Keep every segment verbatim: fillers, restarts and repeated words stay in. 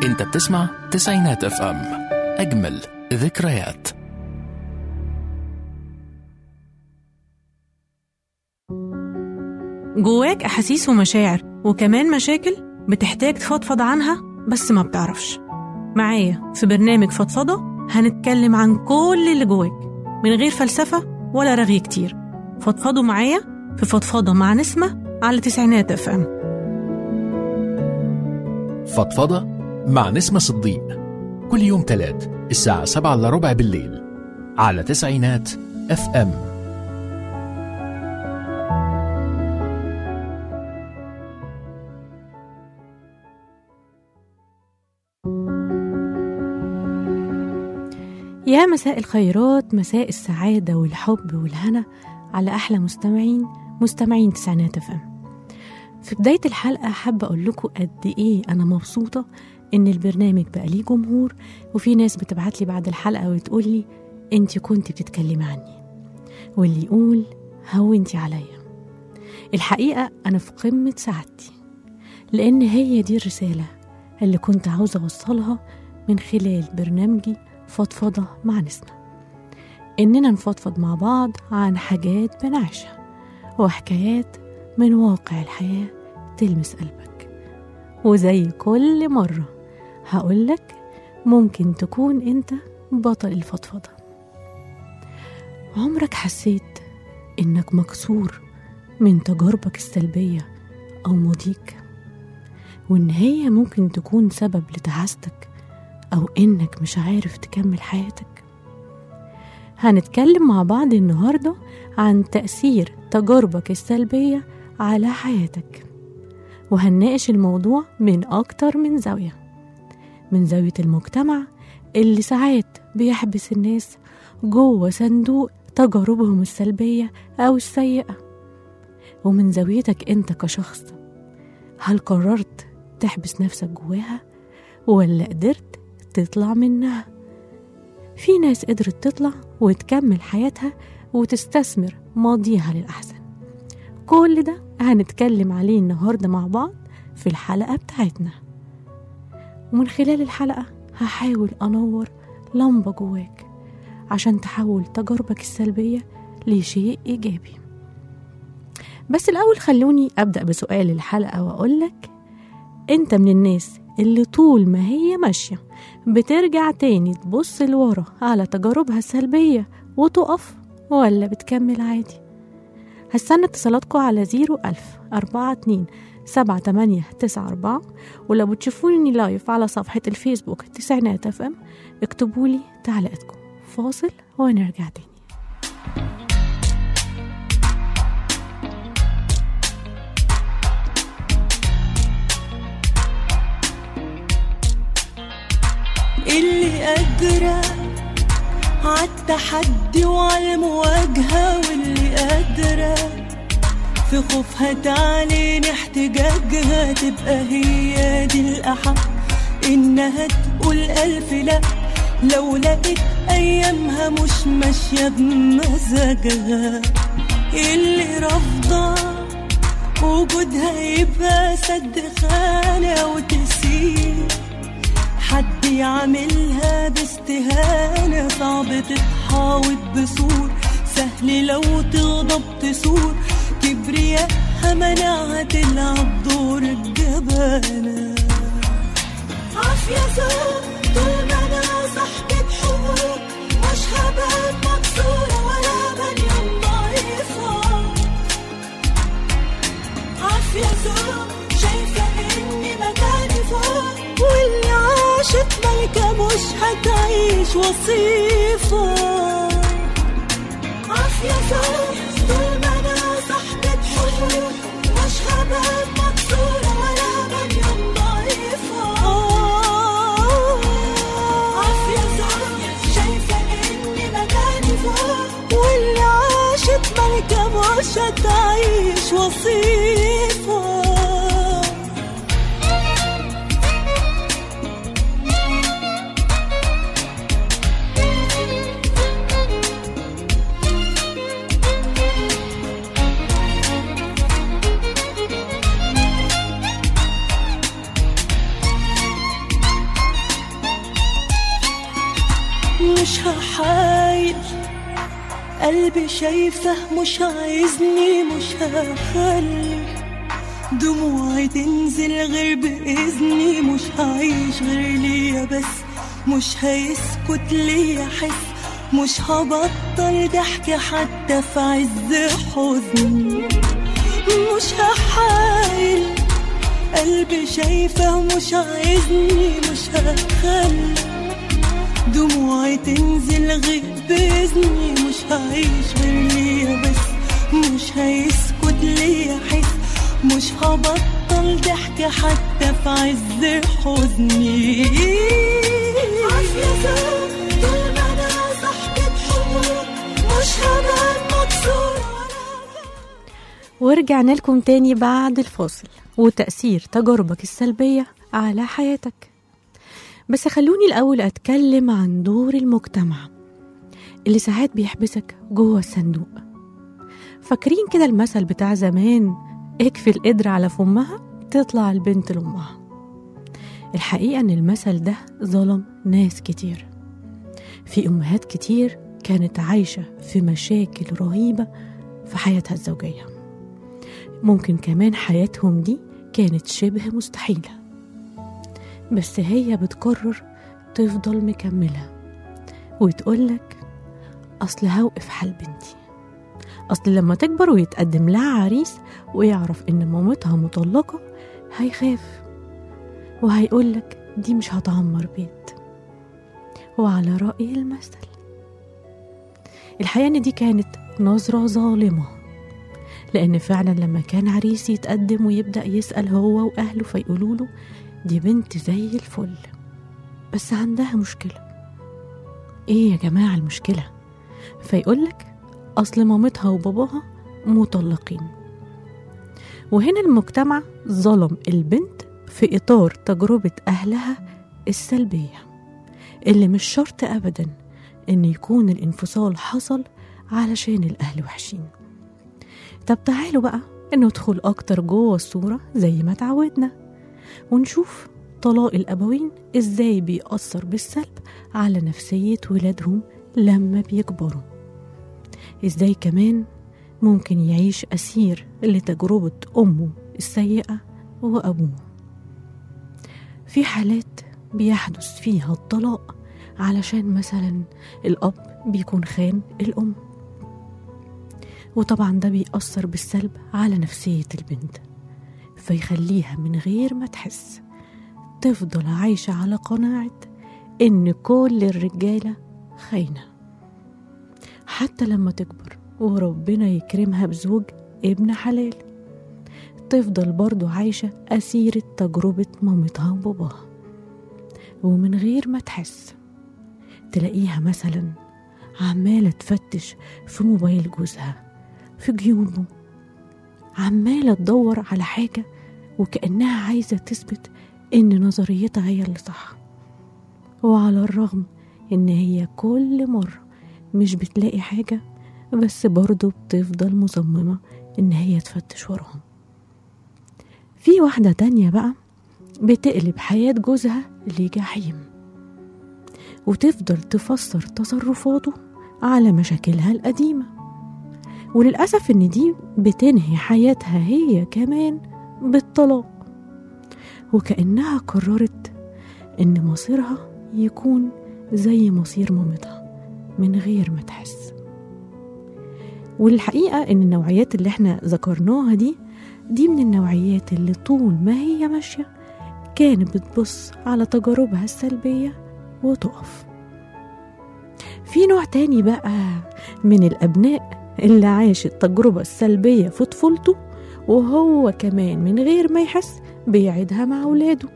انت بتسمع تسعينات اف ام، اجمل ذكريات. جواك أحاسيس ومشاعر وكمان مشاكل بتحتاج تفضفض عنها بس ما بتعرفش. معايا في برنامج فضفضة هنتكلم عن كل اللي جواك من غير فلسفة ولا رغي كتير. فضفضوا معايا في فضفضة مع نسمة على تسعينات اف ام. فضفضة مع نسمة صديق كل يوم تلات الساعة سبعة إلا ربع بالليل على تسعينات اف ام. يا مساء الخيرات، مساء السعادة والحب والهنا على أحلى مستمعين مستمعين تسعينات اف ام. في بداية الحلقة حابة أقول لكم قد إيه أنا مبسوطة إن البرنامج بقى ليه جمهور، وفي ناس بتبعت لي بعد الحلقة وتقول لي أنت كنت بتتكلمي عني، واللي يقول هونتي عليا. الحقيقة أنا في قمة سعادتي، لأن هي دي الرسالة اللي كنت عاوزة أوصلها من خلال برنامجي فضفضة مع نسمة، إننا نفضفض مع بعض عن حاجات بنعيشها وحكايات من واقع الحياة تلمس قلبك. وزي كل مرة هقولك ممكن تكون أنت بطل الفضفضة. عمرك حسيت إنك مكسور من تجاربك السلبية أو ماضيك، وإن هي ممكن تكون سبب لتعاستك أو إنك مش عارف تكمل حياتك؟ هنتكلم مع بعض النهاردة عن تأثير تجاربك السلبية على حياتك، وهنناقش الموضوع من أكتر من زاوية، من زاوية المجتمع اللي ساعات بيحبس الناس جوه صندوق تجاربهم السلبية أو السيئة، ومن زاويتك أنت كشخص. هل قررت تحبس نفسك جواها ولا قدرت تطلع منها؟ في ناس قدرت تطلع وتكمل حياتها وتستثمر ماضيها للأحسن. كل ده هنتكلم عليه النهاردة مع بعض في الحلقة بتاعتنا، ومن خلال الحلقة هحاول أنور لمبة جواك عشان تحول تجاربك السلبية لشيء إيجابي. بس الأول خلوني أبدأ بسؤال الحلقة وأقولك، أنت من الناس اللي طول ما هي ماشية بترجع تاني تبص لورا على تجاربها السلبية وتقف، ولا بتكمل عادي؟ هستنى اتصالاتكم على زيرو ألف أربعة اتنين سبعة تمانية تسعة أربعة، ولو بتشوفوني لايف على صفحة الفيسبوك تسعينات اف ام اكتبولي تعليقاتكم. فاصل ونرجع تاني. اللي قادرة عالتحدي وعالمواجهة، واللي قادرة في خوفها تعلن احتجاجها، تبقى هي دي الأحق إنها تقول ألف لا لو لقيت أيامها مش ماشية بمزاجها. اللي رافضة وجودها يبقى سد خانة وتسيب حد يعملها باستهانة، صعب تتحاوط بسور، سهل لو تغضب تسور، كبرياءها منعها تلعب دور الجبانة. عافية زوج طول ما أنا صاحبة حقوق، مش هبقى مكسورة ولا بنيان ضعيفة. عافية زوج شايفة إني مكاني فوق، واللي عاشت ملكة مش هتعيش وصيفة. عافية زوج طول ما أنا صاحبة حقوق، مش هبقى مكسورة ولا بنيان ضعيفة. عافية زوج شايفة إني مكاني فوق، واللي عاشت ملكة مش هتعيش وصيفة. مش هحايل، قلبي شايفه مش عايزني، مش هخلي دموعي تنزل غير بإذني، مش هعيش غير ليا بس، مش هيسكت ليا حس، مش هبطل ضحك حتى في عز حزني. مش هحايل، قلبي شايفه مش عايزني، مش هخلي دموعي تنزل غير بإذني، مش هعيش غير ليا بس، مش هيسكت ليا حس، مش هبطل ضحك حتى في عز حزني. طول ما انا صاحبة حقوق مش هبقى مكسورة. ورجعنا لكم تاني بعد الفاصل وتأثير تجاربك السلبية على حياتك. بس خلوني الأول أتكلم عن دور المجتمع اللي ساعات بيحبسك جوه الصندوق. فاكرين كده المثل بتاع زمان، اكفي القدر على فمها تطلع البنت لأمها؟ الحقيقة ان المثل ده ظلم ناس كتير. في أمهات كتير كانت عايشة في مشاكل رهيبة في حياتها الزوجية، ممكن كمان حياتهم دي كانت شبه مستحيلة، بس هي بتقرر تفضل مكملة وتقولك أصل هوقف حال بنتي، أصل لما تكبر ويتقدم لها عريس ويعرف إن مامتها مطلقة هيخاف وهيقولك دي مش هتعمر بيت. وعلى رأي المثل، الحقيقة إن دي كانت نظرة ظالمة، لأن فعلا لما كان عريس يتقدم ويبدأ يسأل هو وأهله فيقولوله دي بنت زي الفل، بس عندها مشكلة. إيه يا جماعة المشكلة؟ فيقولك أصل مامتها وباباها مطلقين. وهنا المجتمع ظلم البنت في إطار تجربة أهلها السلبية، اللي مش شرط أبدا إن يكون الانفصال حصل علشان الأهل وحشين. طب تعالوا بقى ندخل أكتر جوه الصورة زي ما تعودنا ونشوف طلاق الأبوين إزاي بيأثر بالسلب على نفسية ولادهم لما بيكبروا، إزاي كمان ممكن يعيش أسير لتجربة أمه السيئة وأبوه. في حالات بيحدث فيها الطلاق علشان مثلا الأب بيكون خان الأم، وطبعا ده بيأثر بالسلب على نفسية البنت، فيخليها من غير ما تحس تفضل عايشة على قناعة إن كل الرجالة خاينة، حتى لما تكبر وربنا يكرمها بزوج ابن حلال تفضل برضو عايشة أسيرة تجربة مامتها وباباها، ومن غير ما تحس تلاقيها مثلا عمالة تفتش في موبايل جوزها، في جيوبه، عمالة تدور على حاجة وكأنها عايزة تثبت إن نظريتها هي اللي صح، وعلى الرغم إن هي كل مرة مش بتلاقي حاجة بس برضو بتفضل مصممة إن هي تفتش وراهم. في واحدة تانية بقى بتقلب حياة جوزها لجحيم وتفضل تفسر تصرفاته على مشاكلها القديمة، وللأسف إن دي بتنهي حياتها هي كمان بالطلاق، وكأنها قررت إن مصيرها يكون زي مصير مامتها من غير ما تحس. والحقيقة إن النوعيات اللي احنا ذكرناها دي دي من النوعيات اللي طول ما هي ماشية كانت بتبص على تجاربها السلبية وتقف. في نوع تاني بقى من الأبناء اللي عاش التجربة السلبية في طفولته وهو كمان من غير ما يحس بيعيدها مع أولاده.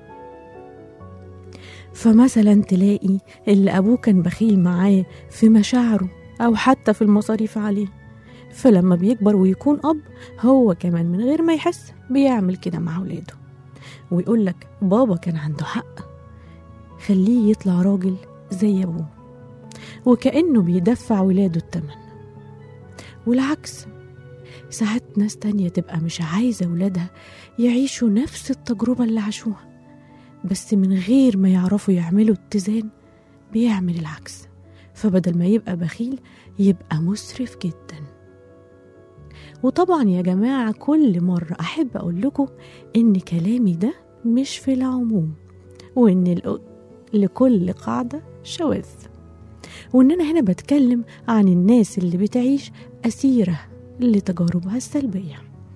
فمثلا تلاقي اللي أبوه كان بخيل معاه في مشاعره أو حتى في المصاريف عليه، فلما بيكبر ويكون أب هو كمان من غير ما يحس بيعمل كده مع أولاده، ويقولك بابا كان عنده حق، خليه يطلع راجل زي أبوه، وكأنه بيدفع ولاده التمن. والعكس، ساعات ناس تانية تبقى مش عايزة ولادها يعيشوا نفس التجربة اللي عاشوها، بس من غير ما يعرفوا يعملوا اتزان بيعمل العكس فبدل ما يبقى بخيل يبقى مسرف جدا. وطبعا يا جماعة كل مرة أحب أقول لكم إن كلامي ده مش في العموم، وإن لكل قاعدة شواذ، وإن أنا هنا بتكلم عن الناس اللي بتعيش أسيرة لتجاربها السلبية.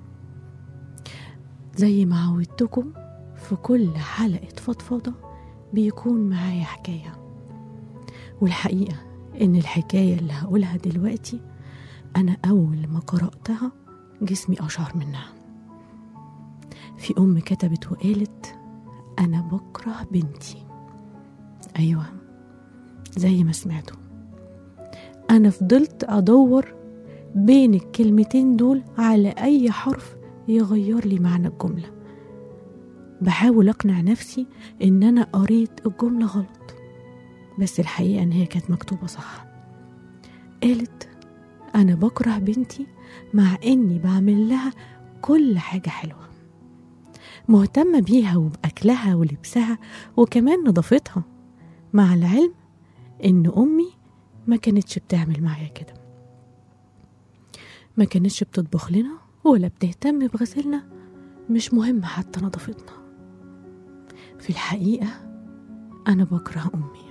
زي ما عودتكم في كل حلقة فضفضة بيكون معايا حكاية، والحقيقة إن الحكاية اللي هقولها دلوقتي أنا أول ما قرأتها جسمي أشعر منها. في أم كتبت وقالت: أنا بكره بنتي. أيوة زي ما سمعتوا، أنا فضلت أدور بين الكلمتين دول على أي حرف يغير لي معنى الجملة، بحاول أقنع نفسي إن أنا قريت الجملة غلط، بس الحقيقة إن هي كانت مكتوبة صح. قالت: أنا بكره بنتي مع إني بعمل لها كل حاجة حلوة، مهتمة بيها وبأكلها ولبسها وكمان نظافتها، مع العلم إن أمي ما كانتش بتعمل معايا كده، ما كانتش بتطبخ لنا ولا بتهتم بغسلنا، مش مهم حتى نظافتنا. في الحقيقة أنا بكره أمي.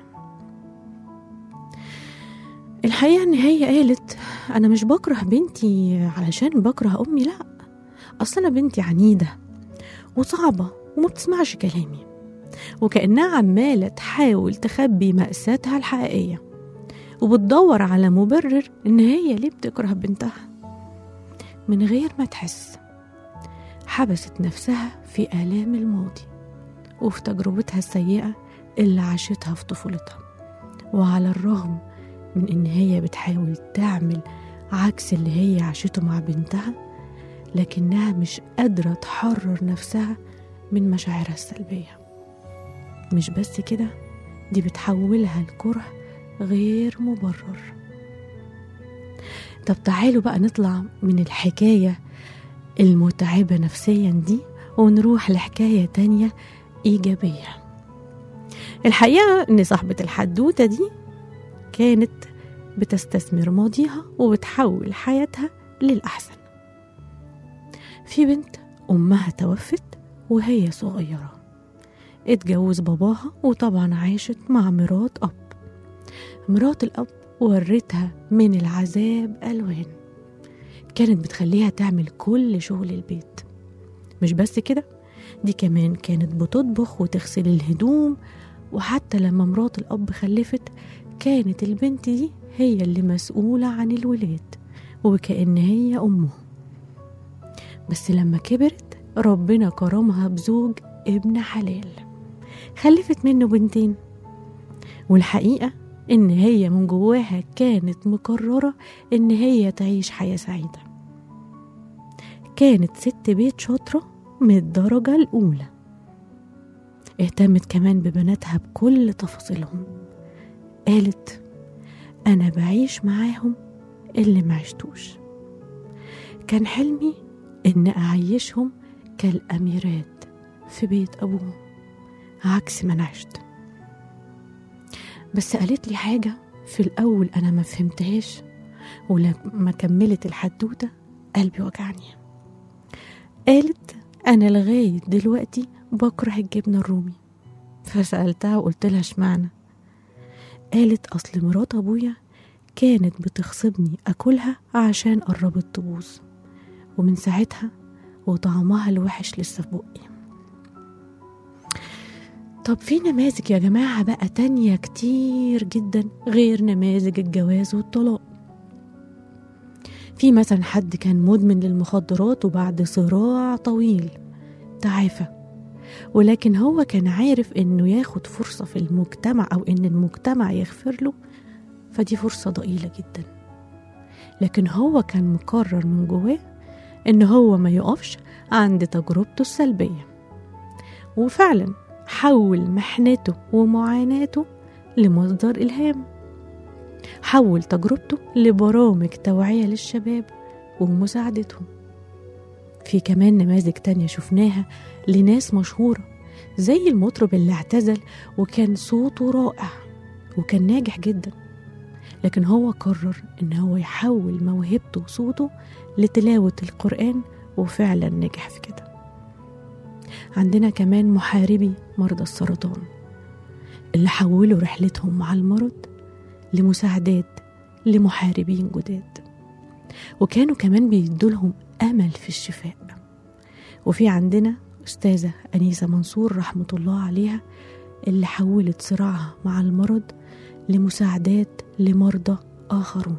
الحقيقة إن هي قالت: أنا مش بكره بنتي علشان بكره أمي، لأ، أصل أنا بنتي عنيدة وصعبة وما بتسمعش كلامي، وكأنها عمالة تحاول تخبي مأساتها الحقيقية وبتدور على مبرر إن هي ليه بتكره بنتها. من غير ما تحس حبست نفسها في آلام الماضي وفي تجربتها السيئة اللي عاشتها في طفولتها، وعلى الرغم من إن هي بتحاول تعمل عكس اللي هي عاشته مع بنتها، لكنها مش قادرة تحرر نفسها من مشاعرها السلبية. مش بس كده، دي بتحولها لكره غير مبرر. طب تعالوا بقى نطلع من الحكاية المتعبة نفسيا دي ونروح لحكاية تانية إيجابية. الحقيقة إن صاحبة الحدوتة دي كانت بتستثمر ماضيها وبتحول حياتها للأحسن. في بنت أمها توفت وهي صغيرة، اتجوز باباها وطبعا عاشت مع مرات أب. مرات الأب ورتها من العذاب ألوان، كانت بتخليها تعمل كل شغل البيت. مش بس كده، دي كمان كانت بتطبخ وتغسل الهدوم، وحتى لما مرات الأب خلفت كانت البنت دي هي اللي مسؤولة عن الولاد وكأن هي أمه. بس لما كبرت ربنا كرمها بزوج ابن حلال، خلفت منه بنتين. والحقيقة إن هي من جواها كانت مقررة إن هي تعيش حياة سعيدة. كانت ست بيت شاطرة من الدرجة الأولى، اهتمت كمان ببناتها بكل تفاصيلهم. قالت: أنا بعيش معاهم اللي ما عشتوش، كان حلمي إن أعيشهم كالأميرات في بيت أبوهم عكس ما أنا عشت. بس قالت لي حاجة في الأول أنا ما فهمتهاش، ولما كملت الحدوتة قلبي وجعني. قالت: أنا لغاية دلوقتي بكره الجبنة الرومي. فسألتها وقلت لها اشمعنى؟ قالت: أصل مرات أبويا كانت بتغصبني أكلها عشان قربت تبوظ، ومن ساعتها وطعمها الوحش لسه في بقي. طب في نماذج يا جماعة بقى تانية كتير جدا غير نماذج الجواز والطلاق. في مثلا حد كان مدمن للمخدرات وبعد صراع طويل تعافى، ولكن هو كان عارف انه ياخد فرصة في المجتمع او ان المجتمع يغفر له، فدي فرصة ضئيلة جدا. لكن هو كان مقرر من جواه ان هو ما يقفش عند تجربته السلبية، وفعلا حول محنته ومعاناته لمصدر إلهام، حول تجربته لبرامج توعية للشباب ومساعدتهم. في كمان نماذج تانية شفناها لناس مشهورة زي المطرب اللي اعتزل وكان صوته رائع وكان ناجح جدا، لكن هو قرر إن هو يحول موهبته وصوته لتلاوة القرآن، وفعلا نجح في كده. عندنا كمان محاربي مرضى السرطان اللي حولوا رحلتهم مع المرض لمساعدات لمحاربين جداد، وكانوا كمان بيدولهم أمل في الشفاء. وفي عندنا أستاذة أنيسة منصور رحمة الله عليها اللي حولت صراعها مع المرض لمساعدات لمرضى آخرون.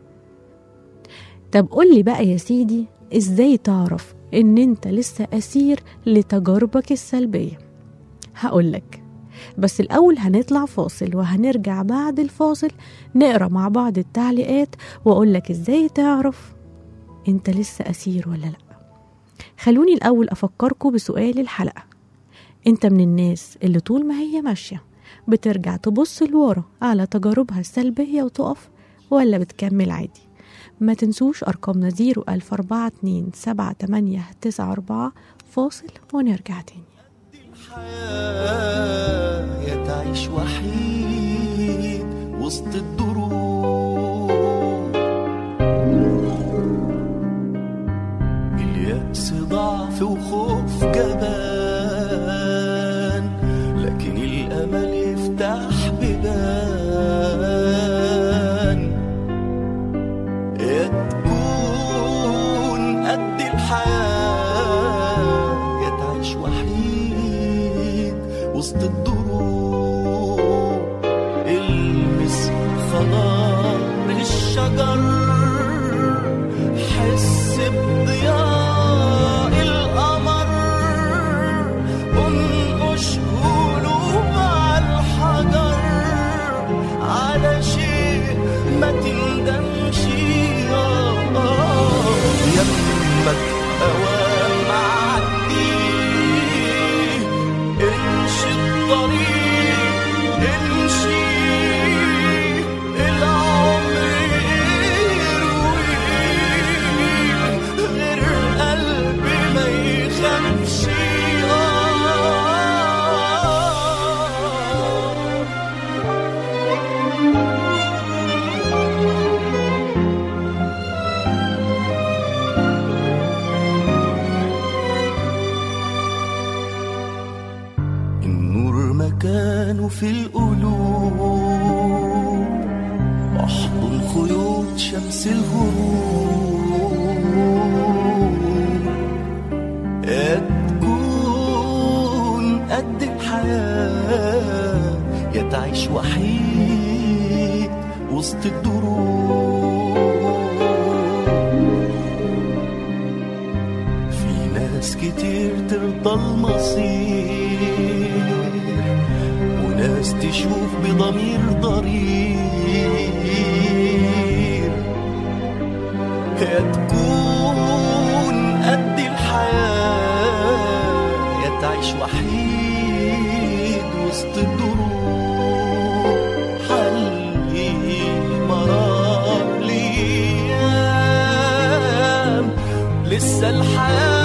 طب قولي بقى يا سيدي، إزاي تعرف إن أنت لسه أسير لتجاربك السلبية؟ هقولك، بس الأول هنطلع فاصل، وهنرجع بعد الفاصل نقرأ مع بعض التعليقات وأقولك إزاي تعرف أنت لسه أسير ولا لأ. خلوني الأول أفكركم بسؤال الحلقة: أنت من الناس اللي طول ما هي ماشية بترجع تبص لورا على تجاربها السلبية وتقف، ولا بتكمل عادي؟ ما تنسوش أرقامنا زيرو ألف أربعة اتنين سبعة تمانية تسعة أربعة. فاصل ونرجع تاني. الحياة يا تعيش وحيد وسط الدروب، اليأس ضعف وخوف جبان، لكن الأمل يفتح بيبان. يا تكون قد الحياة يا تعيش وحيد وسط الدروب، المس خضار الشجر، حس بضياء القمر، انقش قلوب على الحجر، على شيء ما تندمش. يمك أوام عدي، امشي الطريق امشي، العمر يرويك غير قلبي ما يخافش. كانوا في القلوب، احضن خيوط شمس الغروب، يا تكون قد الحياة يا تعيش وحيد وسط الدروب. في ناس كتير ترضى المصير، ناس تشوف بضمير ضرير، يا تكون قد الحياة يا تعيش وحيد وسط الدروب. حلي مرار ليام، لسه الحياة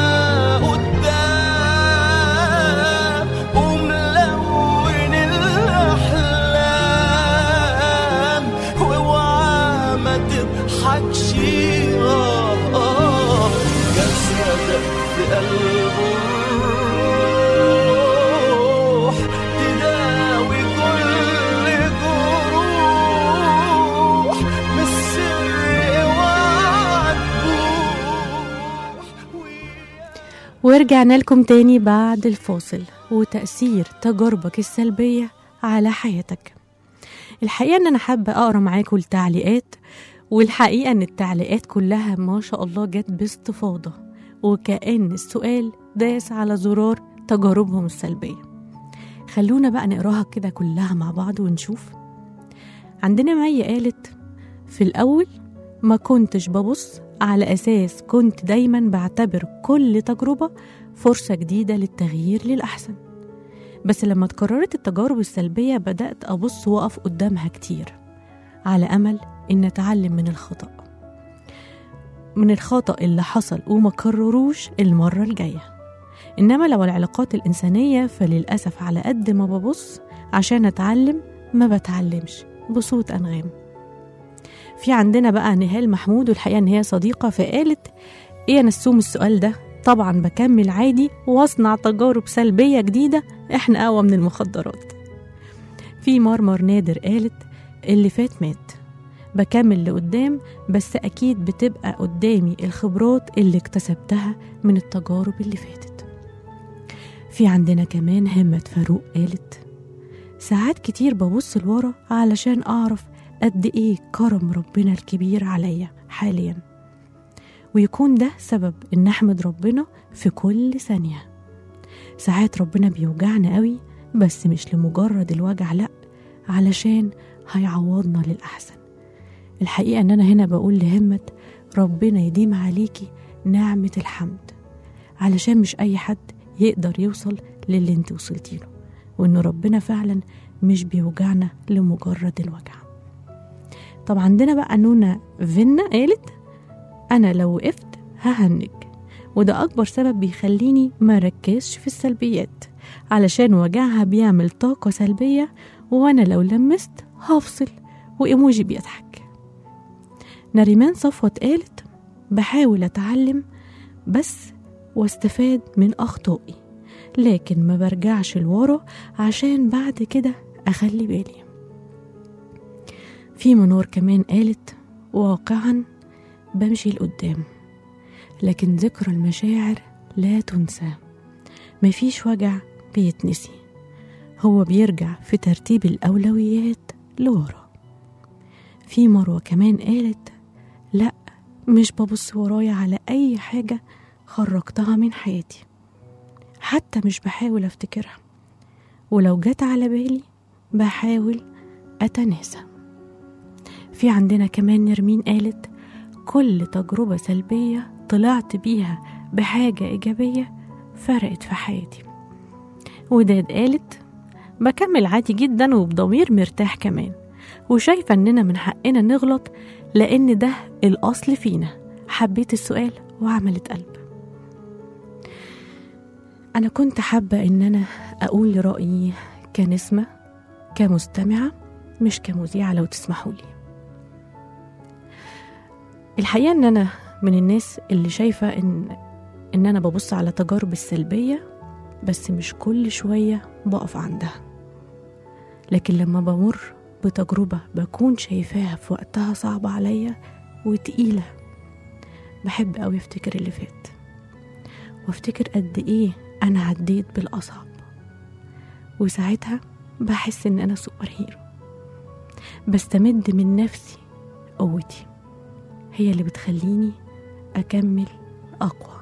الروح تداوي كل جروح، بالسر ورجعنا لكم تاني بعد الفاصل. وتأثير تجاربك السلبية على حياتك. الحقيقة ان انا حابة اقرأ معاكم التعليقات، والحقيقة ان التعليقات كلها ما شاء الله جت باستفاضة، وكأن السؤال داس على زرار تجاربهم السلبية. خلونا بقى نقراها كده كلها مع بعض ونشوف. عندنا مي قالت: في الأول ما كنتش ببص على أساس، كنت دايما بعتبر كل تجربة فرصة جديدة للتغيير للأحسن، بس لما تكررت التجارب السلبية بدأت أبص وأقف قدامها كتير على أمل إن أتعلم من الخطأ من الخطأ اللي حصل وما كرروش المرة الجاية. إنما لو العلاقات الإنسانية فللأسف على قد ما ببص عشان أتعلم ما بتعلمش. بصوت أنغام. في عندنا بقى نهال محمود، والحقيقة ان هي صديقة، فقالت ايه يا نسوم السؤال ده؟ طبعا بكمل عادي واصنع تجارب سلبية جديدة، احنا اقوى من المخدرات. في مرمر نادر قالت اللي فات مات، بكمل لقدام، بس اكيد بتبقى قدامي الخبرات اللي اكتسبتها من التجارب اللي فاتت. في عندنا كمان همة فاروق قالت ساعات كتير ببص لورا علشان اعرف قد ايه كرم ربنا الكبير عليا حاليا، ويكون ده سبب ان احمد ربنا في كل ثانية. ساعات ربنا بيوجعنا قوي، بس مش لمجرد الوجع، لأ، علشان هيعوضنا للأحسن. الحقيقة ان انا هنا بقول لهمة ربنا يديم عليكي نعمة الحمد، علشان مش اي حد يقدر يوصل للي انت وصلتي له، وان ربنا فعلا مش بيوجعنا لمجرد الوجع. طب عندنا بقى نونا فينا قالت انا لو وقفت ههنج، وده اكبر سبب بيخليني ما ركزش في السلبيات، علشان وجعها بيعمل طاقة سلبية، وانا لو لمست هفصل، وايموجي بيضحك. نريمان صفوت قالت بحاول اتعلم بس واستفاد من اخطائي، لكن ما برجعش لورا عشان بعد كده اخلي بالي. في منور كمان قالت واقعا بمشي لقدام، لكن ذكرى المشاعر لا تنسى، مفيش وجع بيتنسي، هو بيرجع في ترتيب الأولويات لورا. في مروة كمان قالت لا، مش ببص ورايا على أي حاجة خرجتها من حياتي، حتى مش بحاول افتكرها، ولو جت على بالي بحاول أتناسى. في عندنا كمان نرمين قالت كل تجربة سلبية طلعت بيها بحاجة إيجابية فرقت في حياتي. وداد قالت بكمل عادي جدا وبضمير مرتاح كمان، وشايفة أننا من حقنا نغلط لأن ده الأصل فينا. حبيت السؤال وعملت قلب. أنا كنت حابة أن أنا أقول رأيي كنسمة، كمستمعة، مش كمذيعة لو تسمحوا لي. الحقيقة أن أنا من الناس اللي شايفة إن, إن أنا ببص على تجارب السلبية، بس مش كل شوية بقف عندها، لكن لما بمر بتجربة بكون شايفاها في وقتها صعبة عليا وتقيلة، بحب أوي أفتكر اللي فات، وافتكر قد إيه أنا عديت بالأصعب، وساعتها بحس إن أنا سوبر هيرو، بستمد من نفسي قوتي، هي اللي بتخليني أكمل أقوى.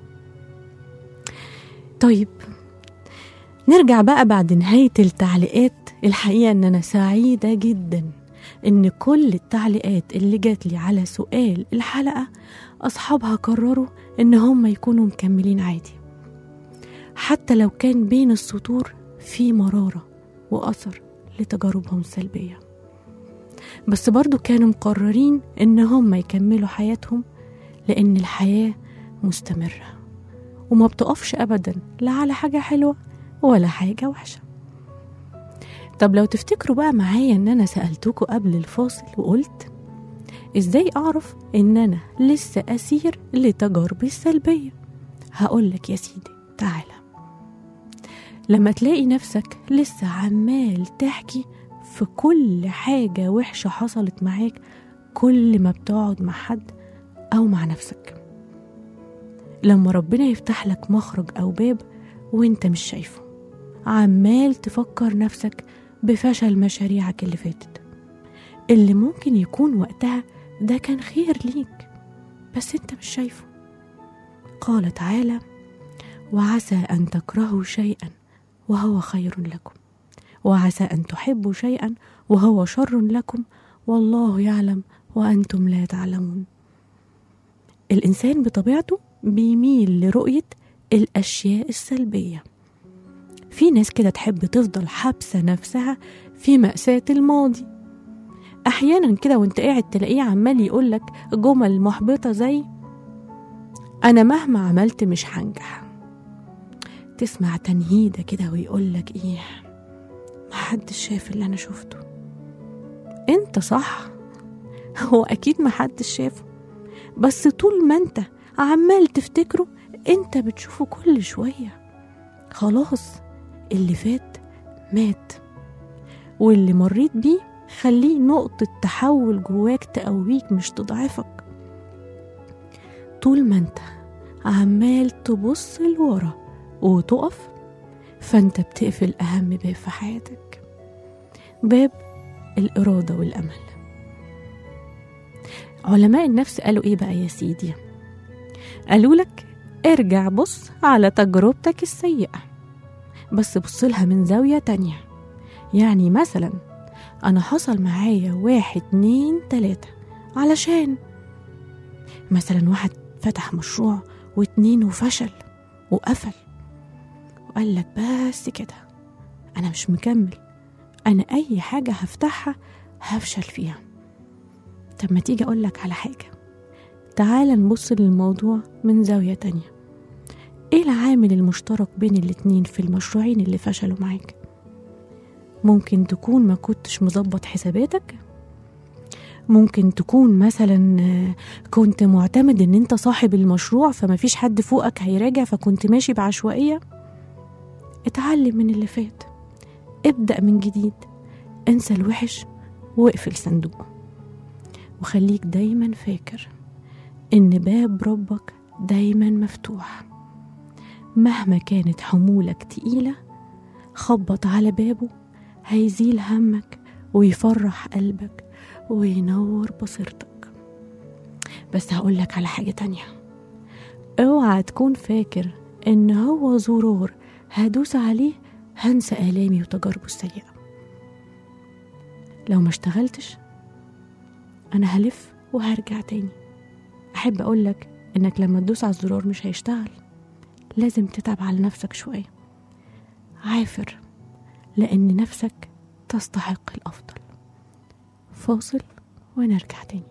طيب نرجع بقى بعد نهاية التعليقات. الحقيقة أن أنا سعيدة جدا أن كل التعليقات اللي جات لي على سؤال الحلقة أصحابها قرروا أن هم يكونوا مكملين عادي، حتى لو كان بين السطور في مرارة وأثر لتجاربهم السلبية، بس برضو كانوا مقررين ان هم يكملوا حياتهم، لان الحياة مستمرة وما بتقفش ابدا، لا على حاجة حلوة ولا حاجة وحشة. طب لو تفتكروا بقى معايا ان انا سألتكم قبل الفاصل وقلت ازاي اعرف ان انا لسه اسير لتجاربي السلبية، هقولك يا سيدي تعالى. لما تلاقي نفسك لسه عمال تحكي في كل حاجة وحشة حصلت معاك كل ما بتقعد مع حد أو مع نفسك، لما ربنا يفتح لك مخرج أو باب وانت مش شايفه، عمال تفكر نفسك بفشل مشاريعك اللي فاتت، اللي ممكن يكون وقتها ده كان خير ليك بس انت مش شايفه. قال تعالى وعسى أن تكرهوا شيئا وهو خير لكم، وعسى أن تحبوا شيئا وهو شر لكم، والله يعلم وأنتم لا تعلمون. الإنسان بطبيعته بيميل لرؤية الأشياء السلبية. في ناس كده تحب تفضل حبسة نفسها في مأساة الماضي، أحيانا كده وانت قاعد تلاقيه عمال يقولك جمل محبطة زي أنا مهما عملت مش هنجح، تسمع تنهيدة كده ويقولك إيه محدش شاف اللي أنا شفته، أنت صح هو أكيد محدش شافه، بس طول ما انت عمال تفتكره انت بتشوفه كل شوية. خلاص اللي فات مات، واللي مريت بيه خليه نقطة تحول جواك تقويك مش تضعفك. طول ما انت عمال تبص لورا وتقف، فانت بتقفل أهم باب في حياتك، باب الإرادة والأمل. علماء النفس قالوا ايه بقى يا سيدي؟ قالوا لك ارجع بص على تجربتك السيئة، بس بص لها من زاوية تانية. يعني مثلا أنا حصل معايا واحد اتنين تلاتة، علشان مثلا واحد فتح مشروع واتنين وفشل وقفل، وقال لك بس كده أنا مش مكمل، أنا أي حاجة هفتحها هفشل فيها. طب ما تيجي أقول لك على حاجة، تعال نبص للموضوع من زاوية تانية. ايه العامل المشترك بين الاتنين في المشروعين اللي فشلوا معاك؟ ممكن تكون ما كنتش مظبط حساباتك، ممكن تكون مثلا كنت معتمد ان انت صاحب المشروع فما فيش حد فوقك هيراجع فكنت ماشي بعشوائية. اتعلم من اللي فات، ابدأ من جديد، انسى الوحش واقفل صندوق، وخليك دايما فاكر ان باب ربك دايما مفتوح. مهما كانت حمولك تقيلة، خبط على بابه هيزيل همك ويفرح قلبك وينور بصيرتك. بس هقولك على حاجة تانية، اوعى تكون فاكر ان هو زرار هدوس عليه هنسى آلامي وتجاربه السيئة. لو ما اشتغلتش انا هلف وهرجع تاني. احب اقولك انك لما تدوس على الزرار مش هيشتغل، لازم تتعب على نفسك شوية، عافر، لأن نفسك تستحق الأفضل. فاصل ونرجع تاني.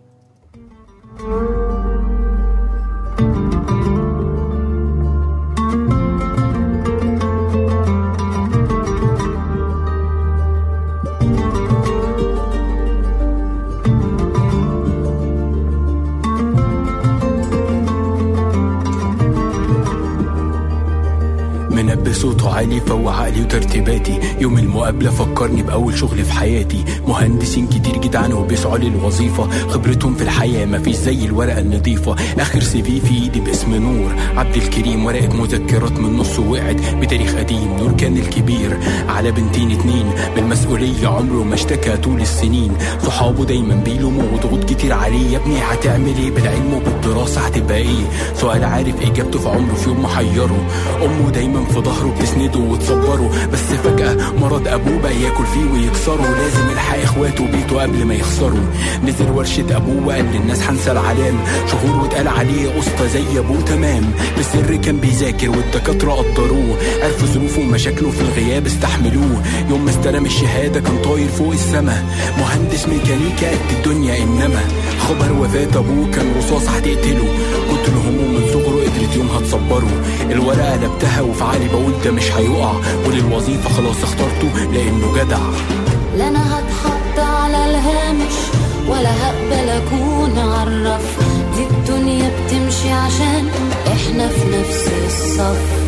صوته عالي فوق عقلي وترتيباتي، يوم المقابلة فكرني بأول شغل في حياتي. مهندسين كتير جدعان وبيسعوا للوظيفة، خبرتهم في الحياة مفيش زي الورقة النظيفة. آخر سي في في إيدي باسم نور عبد الكريم، ورقة مذكرات من نص وقعت بتاريخ قديم. نور كان الكبير على بنتين اتنين، بالمسؤولية عمره ما اشتكى طول السنين. صحابه دايما بيلوموا وضغوط كتير عليه، يا ابني هتعمل ايه بالعلم وبالدراسة هتبقى ايه؟ سؤال عارف اجابته في عمره في يوم محيره. امه دايما في ظهره بتسنده وتصبره، بس فجأة مرض ابوه بقى ياكل فيه ويكسره. لازم يلحق اخواته وبيته قبل ما يخسروا. نزل ورشة ابوه وقال للناس هنسى العلام، شهور واتقال عليه اسطى زي ابوه تمام. بالسر كان بيذاكر والدكاترة قدروه، عرفوا ظروفه ومشاكله في الغياب استحملوه. يوم ما استلم الشهادة كان طاير فوق السما، مهندس ميكانيكا قد الدنيا. انما خبر وفاة ابوه كان رصاص هتقتله، كنت همه من صغره قدرت يومها تصبره. الورقة قلبتها وفي عقلي بقول ده مش هيقع، وللوظيفة خلاص اخترته لانه جدع. لا انا هتحط على الهامش ولا هقبل اكون عرف، دي الدنيا بتمشي عشان احنا في نفس الصف.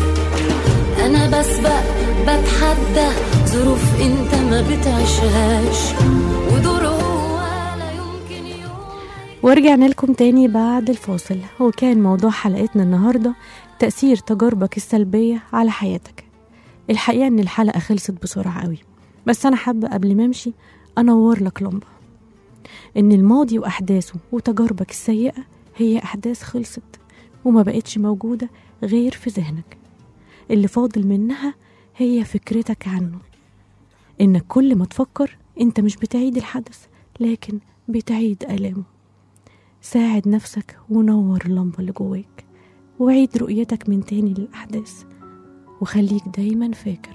انا بسبق بتحدى ظروف انت ما بتعيشهاش، ودور هو لا يمكن يوم. ورجعنا لكم تاني بعد الفاصل، وكان موضوع حلقتنا النهاردة تأثير تجاربك السلبية على حياتك. الحقيقة ان الحلقة خلصت بسرعة قوي، بس انا حابة قبل ما امشي انور لك لمبة، ان الماضي واحداثه وتجاربك السيئة هي احداث خلصت وما بقتش موجودة غير في ذهنك. اللي فاضل منها هي فكرتك عنه، انك كل ما تفكر انت مش بتعيد الحدث لكن بتعيد آلامه. ساعد نفسك ونور اللمبة اللي جواك، وعيد رؤيتك من تاني للأحداث، وخليك دايما فاكر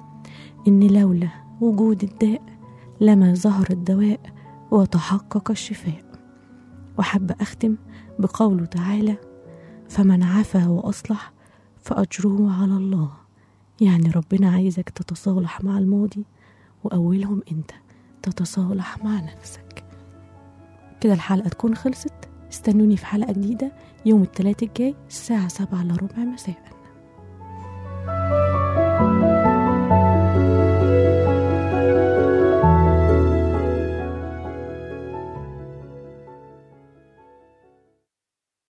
إن لولا وجود الداء لما ظهر الدواء وتحقق الشفاء. وحب أختم بقوله تعالى: فمن عفا وأصلح فأجره على الله. يعني ربنا عايزك تتصالح مع الماضي، وأولهم أنت تتصالح مع نفسك. كده الحلقة تكون خلصت. استنوني في حلقة جديدة يوم الثلاث الجاي الساعة سبعة إلا ربع مساء.